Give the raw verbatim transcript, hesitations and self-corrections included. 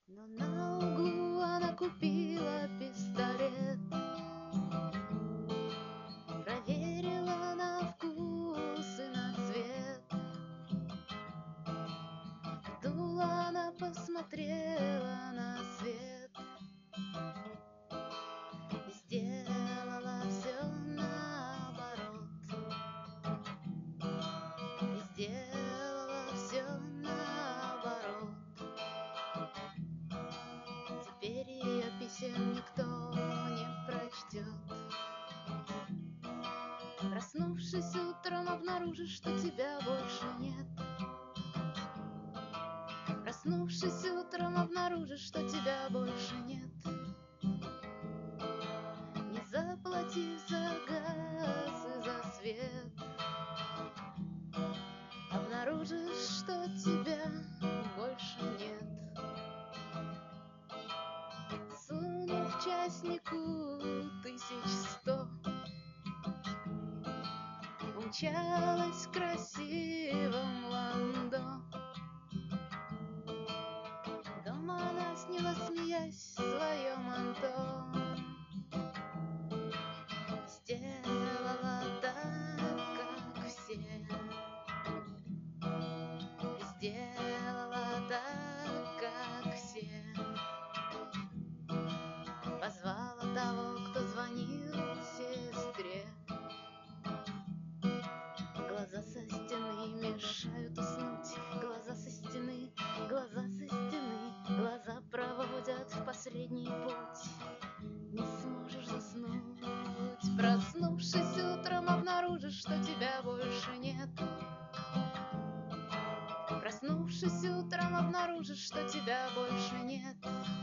Но на углу она купила пистолет, проверила на вкус и на цвет. Вдула она, посмотрела на свет и сделала все наоборот, и сделала все наоборот. Теперь ее писем никто не прочтет. Проснувшись утром, обнаружишь, что тебя больше нет. Проснувшись утром, обнаружишь, что тебя больше нет. Не заплатив за газ и за свет, обнаружишь, что тебя больше нет. Сунув частнику тысяч сто, умчалась в красивом ландо. Дома она сняла, смеясь, свое манто. Сделала так, как все, сделала так, как все. Позвала того, кто звонил сестре. Глаза со стены мешают уснуть, глаза со стены, глаза со стены, глаза проводят в последний путь. Не сможешь заснуть. Проснувшись утром, обнаружишь, что тебя больше нет. Проснувшись утром, обнаружишь, что тебя больше нет.